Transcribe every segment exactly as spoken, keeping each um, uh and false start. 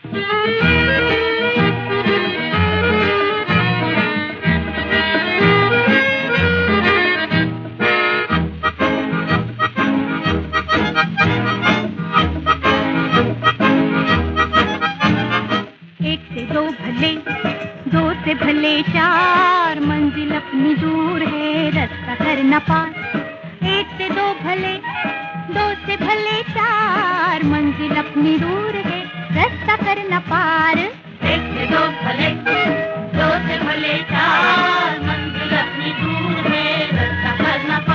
दो भले, दो से भले चार, मंजिल अपनी दूर है, रास्ता करना पार। एक से दो भले, दो से भले चार, मंजिल अपनी दूर है, रास्ता करना पार। एक से दो भले, दो से भले चार, मंजिल अपनी दूर है, रास्ता करना पार।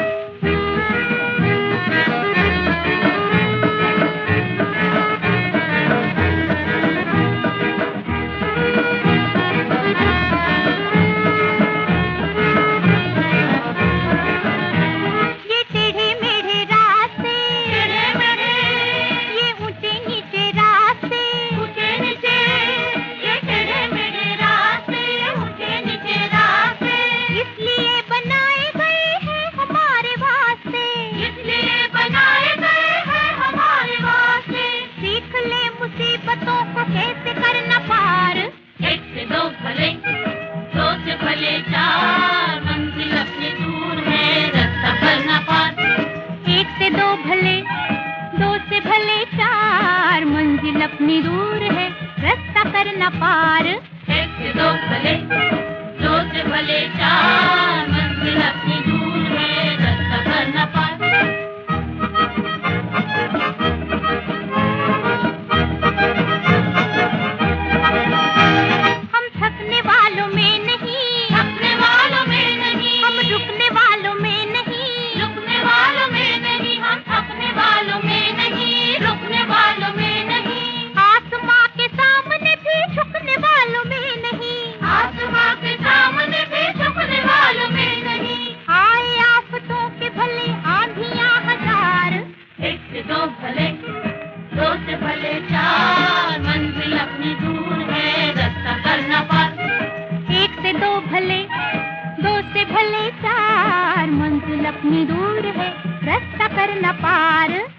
कैसे करना पार। एक से दो भले, दो से भले चार, मंजिल अपनी दूर है, रास्ता करना पार। एक से दो भले, दो से भले चार, मंजिल अपनी दूर है, रास्ता करना पार। एक से दो भले, दो से भले चार, मंजिल अपनी दूर है, रास्ता करना पार। भले, दो से भले चार, मंजिल अपनी दूर है, रास्ता करना पार। एक से दो भले, दो से भले चार, मंजिल अपनी दूर है, रास्ता करना पार।